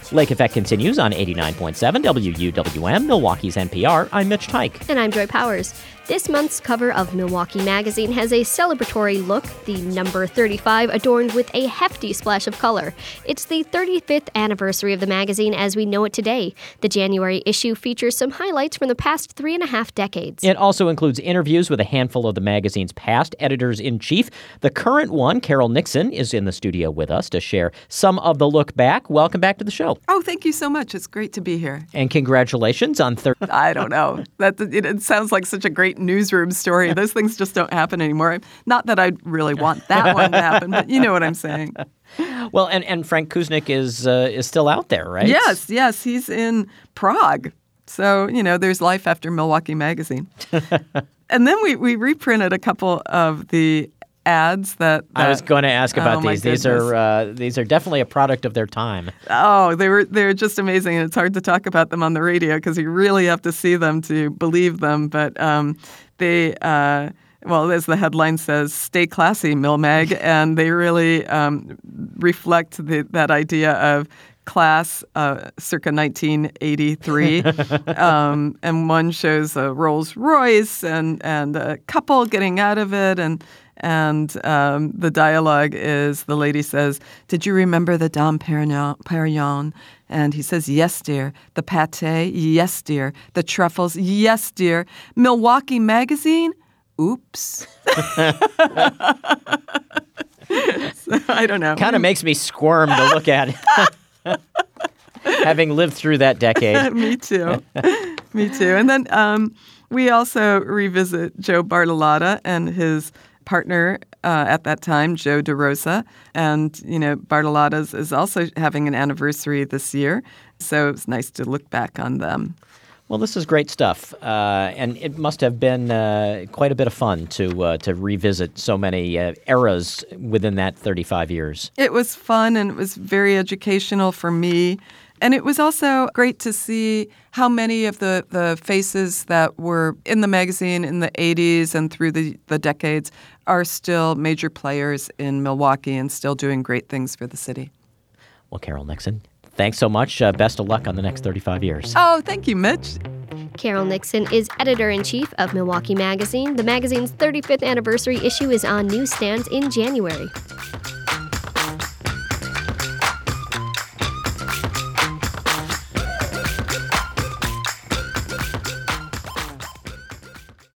Lake Effect continues on 89.7 WUWM, Milwaukee's NPR. I'm Mitch Tyke. And I'm Joy Powers. This month's cover of Milwaukee Magazine has a celebratory look, the number 35 adorned with a hefty splash of color. It's the 35th anniversary of the magazine as we know it today. The January issue features some highlights from the past 3.5 decades. It also includes interviews with a handful of the magazine's past editors-in-chief. The current one, Carol Nixon, is in the studio with us to share some of the look back. Welcome back to the show. Oh, thank you so much. It's great to be here. And congratulations on I don't know. It sounds like such a great newsroom story. Those things just don't happen anymore. Not that I really want that one to happen, but you know what I'm saying. Well, and Frank Kuznick is still out there, right? Yes. He's in Prague. So, there's life after Milwaukee Magazine. And then we reprinted a couple of the ads that I was going to ask about these. These are definitely a product of their time. Oh, they're just amazing, and it's hard to talk about them on the radio because you really have to see them to believe them. But as the headline says, "Stay classy, Milmag," and they really reflect that idea of class circa 1983. And one shows a Rolls Royce and a couple getting out of it, and the dialogue is the lady says, "Did you remember the Dom Perignon?" And he says, "Yes, dear." "The pâté?" "Yes, dear." "The truffles?" "Yes, dear." "Milwaukee Magazine?" "Oops." So, I don't know. Kind of makes me squirm to look at it. Having lived through that decade. Me too. And then we also revisit Joe Bartolotta and his partner at that time, Joe DeRosa. And, Bartolotta's is also having an anniversary this year. So it's nice to look back on them. Well, this is great stuff, and it must have been quite a bit of fun to revisit so many eras within that 35 years. It was fun, and it was very educational for me. And it was also great to see how many of the faces that were in the magazine in the 80s and through the decades are still major players in Milwaukee and still doing great things for the city. Well, Carol Nixon, thanks so much. Best of luck on the next 35 years. Oh, thank you, Mitch. Carol Nixon is editor-in-chief of Milwaukee Magazine. The magazine's 35th anniversary issue is on newsstands in January.